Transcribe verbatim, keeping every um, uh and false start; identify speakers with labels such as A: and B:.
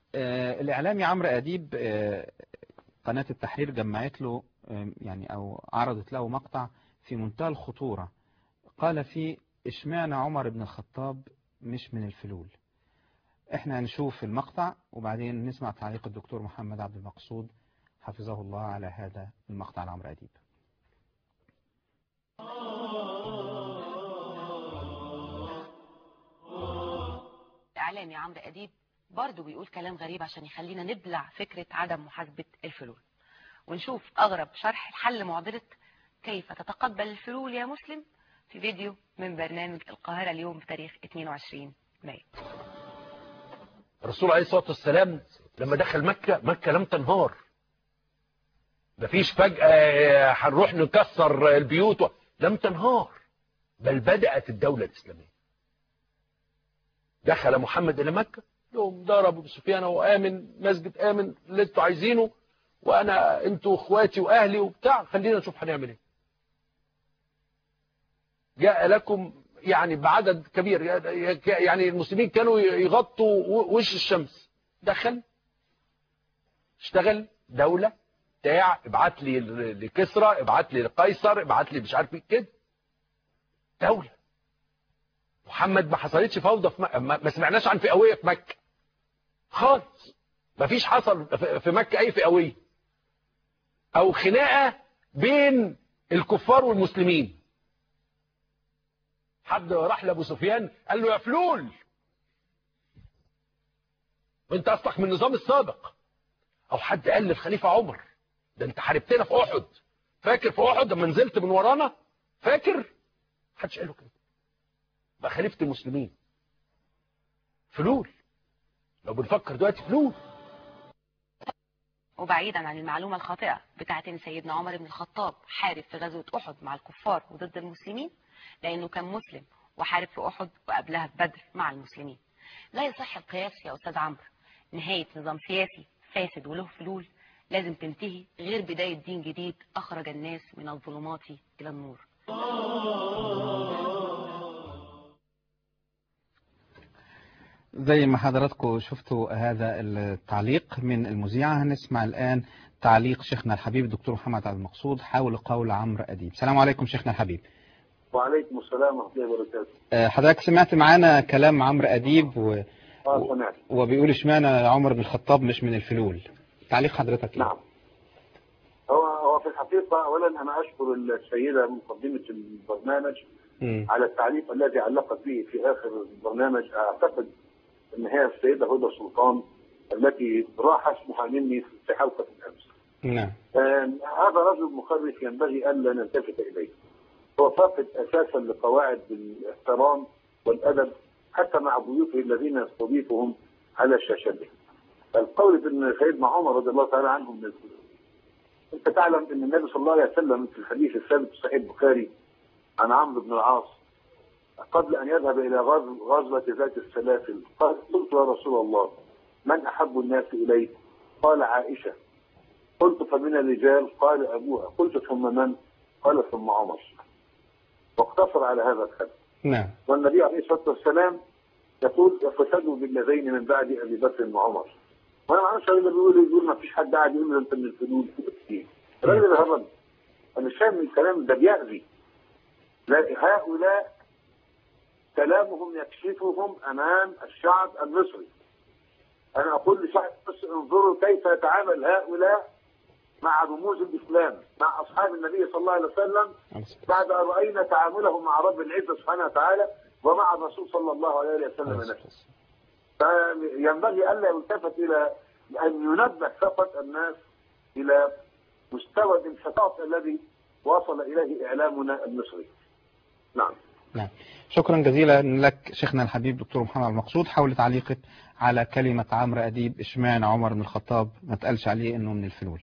A: آه الإعلامي عمرو أديب، آه قناة التحرير جمعت له آه يعني أو عرضت له مقطع في منتهى الخطورة، قال فيه اشمعنى عمر بن الخطاب مش من الفلول. احنا هنشوف المقطع وبعدين نسمع تعليق الدكتور محمد عبد المقصود حفظه الله على هذا المقطع لعمرو أديب.
B: الإعلامي عمرو أديب برضه بيقول كلام غريب عشان يخلينا نبلع فكرة عدم محاسبة الفلول، ونشوف أغرب شرح الحل معضلة كيف تتقبل الفلول يا مسلم في فيديو من برنامج القاهرة اليوم بتاريخ اثنين وعشرين مايو.
C: الرسول عليه الصلاة والسلام لما دخل مكة، مكة لم تنهار. مفيش فجأة هنروح نكسر البيوت و... لم تنهار، بل بدأت الدولة الإسلامية. دخل محمد إلى مكة، لهم دار أبو سفيان وآمن، مسجد آمن اللي انتوا عايزينه، وأنا انتوا اخواتي وأهلي وبتاع، خلينا نشوف هنعمل ايه. جاء لكم يعني بعدد كبير، يعني المسلمين كانوا يغطوا وش الشمس. دخل اشتغل دولة بتاع، ابعت لي لكسرى، ابعت لي لقيصر، ابعت لي مش عارف ايه كده. دولة. محمد ما حصلتش فوضى في مكة، ما سمعناش عن فئوية في مكة خالص. ما فيش حصل في مكة اي فئوية او خناقة بين الكفار والمسلمين. حد راح لابو سفيان قال له يا فلول، وانت اصلك من النظام السابق. او حد قال للخليفة عمر ده انت حاربتنا في احد، فاكر في احد لما نزلت من ورانا، فاكر؟ محدش قال له كده. بقى خليفة المسلمين فلول. لو بنفكر دلوقتي فلول.
B: وبعيدا عن المعلومة الخاطئة بتاعت ان سيدنا عمر بن الخطاب حارب في غزوة احد مع الكفار وضد المسلمين، لانه كان مسلم وحارب في احد وقبلها في بدر مع المسلمين. لا يصح القياس يا استاذ عمرو. نهاية نظام سياسي فاسد وله فلول لازم تنتهي، غير بداية دين جديد اخرج الناس من الظلمات الى النور.
A: زي ما حضراتكم شفتوا هذا التعليق من المذيعة، هنسمع الآن تعليق شيخنا الحبيب الدكتور محمد عبد المقصود حول قول عمرو أديب. السلام عليكم شيخنا الحبيب.
D: وعليكم السلام ورحمة الله وبركاته.
A: حضرتك سمعت معانا كلام عمرو أديب و...
D: اه سمعت.
A: وبيقول اشمعنى عمر بن الخطاب مش من الفلول. تعليق حضرتك ايه؟
D: نعم. هو هو في الحقيقة أولا أنا أشكر السيدة مقدمة البرنامج م. على التعليق الذي علقت به في آخر البرنامج. أعتقد أن هي السيدة هدى سلطان التي راح اسمها مني في حلقة الأمس.
A: نعم.
D: هذا رجل مخرف ينبغي ألا نلتفت إليه. هو فاقد أساسا لقواعد الاحترام والأدب حتى مع ضيوفه الذين يستضيفهم على شاشته. القول بأن سيدنا عمر رضي الله تعالى عنه من الفلول. أنت تعلم أن النبي صلى الله عليه وسلم في الحديث الثابت في صحيح البخاري عن عمرو بن العاص قبل أن يذهب إلى غزوة ذات السلاسل قال: قلت يا رسول الله من أحب الناس إليك؟ قال: عائشة. قلت: فمن الرجال؟ قال: أبوها. قلت: ثم من؟ قال: ثم عمر. واقتصر على هذا الحد.
A: نعم.
D: والنبي عليه الصلاة والسلام يقول: اقتدوا بالذين من بعد أبي بكر وعمر. وانا ما اعرفش اللي بيقول يقول ما فيش حد قاعد يقول انت من الفلول كتير. الراجل ده هبل. انا مش فاهم الكلام ده بيأذي. هؤلاء كلامهم يكشفهم امام الشعب المصري. انا اقول لشعب مصر انظروا كيف يتعامل هؤلاء مع رموز الاسلام، مع اصحاب النبي صلى الله عليه وسلم بعد ان راينا تعاملهم مع رب العزه سبحانه وتعالى ومع الرسول صلى الله عليه وسلم نفسه. فينبغي الا يلتفت الى ان ينبه فقط الناس الى مستوى الانحطاط الذي وصل اليه اعلامنا المصري. نعم.
A: نعم. شكرا جزيلا لك شيخنا الحبيب دكتور محمد عبد المقصود حول تعليقك على كلمة عمرو أديب اشمعنى عمر بن الخطاب ما تقالش عليه انه من الفلول.